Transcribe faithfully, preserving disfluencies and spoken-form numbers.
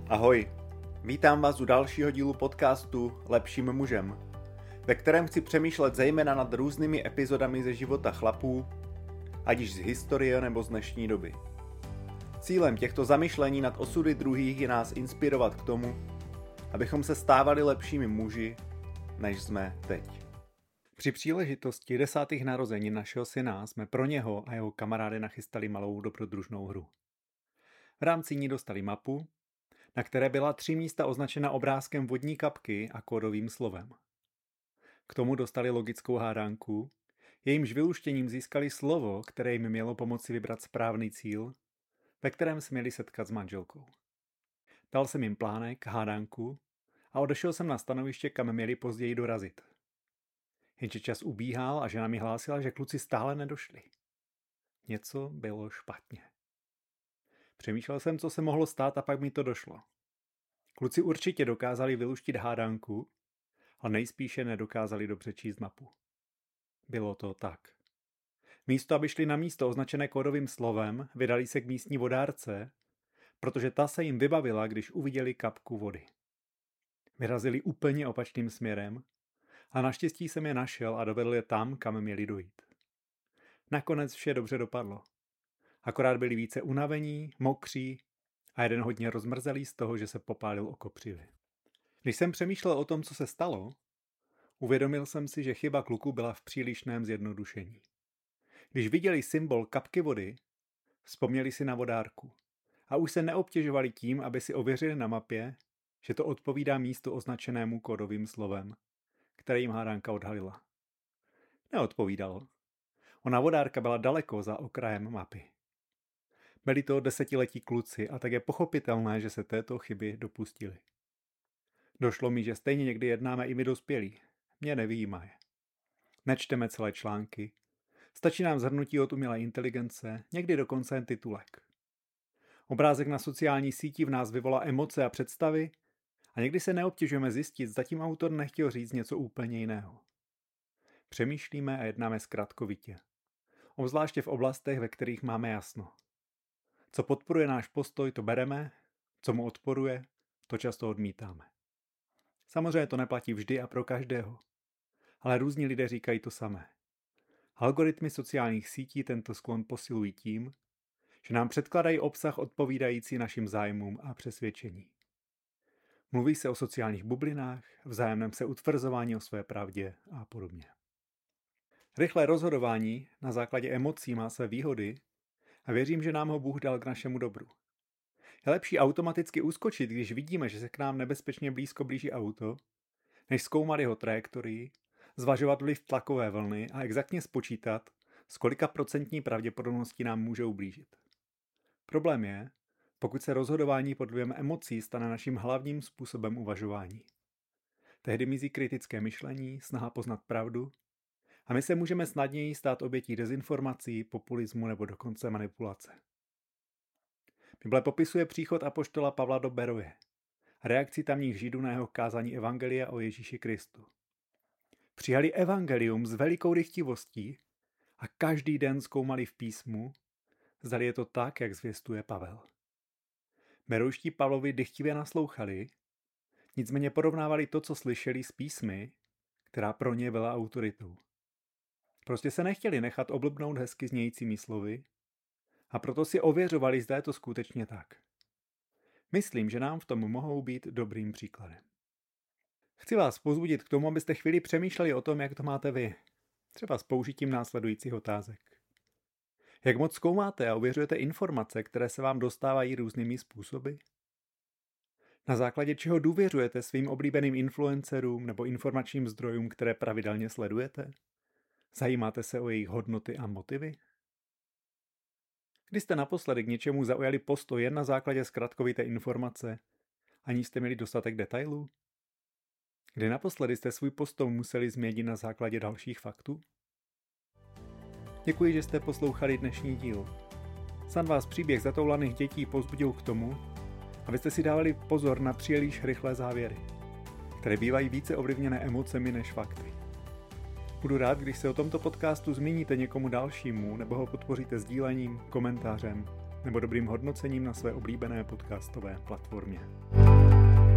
Ahoj, vítám vás u dalšího dílu podcastu Lepším mužem, ve kterém chci přemýšlet zejména nad různými epizodami ze života chlapů, ať již z historie nebo z dnešní doby. Cílem těchto zamyšlení nad osudy druhých je nás inspirovat k tomu, abychom se stávali lepšími muži, než jsme teď. Při příležitosti desátých narozenin našeho syna jsme pro něho a jeho kamarády nachystali malou dobrodružnou hru. V rámci ní dostali mapu, na které byla tři místa označena obrázkem vodní kapky a kódovým slovem. K tomu dostali logickou hádanku, jejímž vyluštěním získali slovo, které jim mělo pomoci vybrat správný cíl, ve kterém se měli setkat s manželkou. Dal jsem jim plánek, hádanku a odešel jsem na stanoviště, kam měli později dorazit. Jenže čas ubíhal a žena mi hlásila, že kluci stále nedošli. Něco bylo špatně. Přemýšlel jsem, co se mohlo stát, a pak mi to došlo. Kluci určitě dokázali vyluštit hádanku, ale nejspíše nedokázali dobře číst mapu. Bylo to tak. Místo, aby šli na místo označené kódovým slovem, vydali se k místní vodárce, protože ta se jim vybavila, když uviděli kapku vody. Vyrazili úplně opačným směrem a naštěstí jsem je našel a dovedl je tam, kam měli dojít. Nakonec vše dobře dopadlo. Akorát byli více unavení, mokří a jeden hodně rozmrzelý z toho, že se popálil o kopřivy. Když jsem přemýšlel o tom, co se stalo, uvědomil jsem si, že chyba kluků byla v přílišném zjednodušení. Když viděli symbol kapky vody, vzpomněli si na vodárku a už se neobtěžovali tím, aby si ověřili na mapě, že to odpovídá místu označenému kódovým slovem, které jim hádanka odhalila. Neodpovídalo. Ona vodárka byla daleko za okrajem mapy. Byli to desetiletí kluci a tak je pochopitelné, že se této chyby dopustili. Došlo mi, že stejně někdy jednáme i my dospělí. Mě nevyjímaje. Nečteme celé články. Stačí nám shrnutí od umělé inteligence, někdy dokonce jen titulek. Obrázek na sociální síti v nás vyvolá emoce a představy a někdy se neobtěžujeme zjistit, zda tím autor nechtěl říct něco úplně jiného. Přemýšlíme a jednáme zkratkovitě. Obzvláště v oblastech, ve kterých máme jasno. Co podporuje náš postoj, to bereme, co mu odporuje, to často odmítáme. Samozřejmě to neplatí vždy a pro každého, ale různí lidé říkají to samé. Algoritmy sociálních sítí tento sklon posilují tím, že nám předkládají obsah odpovídající našim zájmům a přesvědčení. Mluví se o sociálních bublinách, vzájemném se utvrzování o své pravdě a podobně. Rychlé rozhodování na základě emocí má své výhody a věřím, že nám ho Bůh dal k našemu dobru. Je lepší automaticky uskočit, když vidíme, že se k nám nebezpečně blízko blíží auto, než zkoumat jeho trajektorii, zvažovat vliv tlakové vlny a exaktně spočítat, s kolika procentní pravděpodobností nám může ublížit. Problém je, pokud se rozhodování pod vlivem emocí stane naším hlavním způsobem uvažování. Tehdy mizí kritické myšlení, snaha poznat pravdu a my se můžeme snadněji stát obětí dezinformací, populismu nebo dokonce manipulace. Bible popisuje příchod apoštola Pavla do Beroje a reakci tamních Židů na jeho kázání evangelia o Ježíši Kristu. Přijali evangelium s velikou dychtivostí a každý den zkoumali v písmu, zdali je to tak, jak zvěstuje Pavel. Berojští Pavlovi dychtivě naslouchali, nicméně porovnávali to, co slyšeli s písmy, která pro ně byla autoritou. Prostě se nechtěli nechat oblbnout hezky znějícími slovy a proto si ověřovali, zda je to skutečně tak. Myslím, že nám v tom mohou být dobrým příkladem. Chci vás povzbudit k tomu, abyste chvíli přemýšleli o tom, jak to máte vy. Třeba s použitím následujících otázek. Jak moc zkoumáte a ověřujete informace, které se vám dostávají různými způsoby? Na základě čeho důvěřujete svým oblíbeným influencerům nebo informačním zdrojům, které pravidelně sledujete? Zajímáte se o jejich hodnoty a motivy? Kdy jste naposledy k něčemu zaujali postoj jen na základě zkratkovité informace, aniž jste měli dostatek detailů? Kdy naposledy jste svůj postoj museli změnit na základě dalších faktů? Děkuji, že jste poslouchali dnešní díl. Snad vás příběh zatoulaných dětí povzbudil k tomu, abyste si dávali pozor na příliš rychlé závěry, které bývají více ovlivněné emocemi než fakty. Budu rád, když se o tomto podcastu zmíníte někomu dalšímu nebo ho podpoříte sdílením, komentářem nebo dobrým hodnocením na své oblíbené podcastové platformě.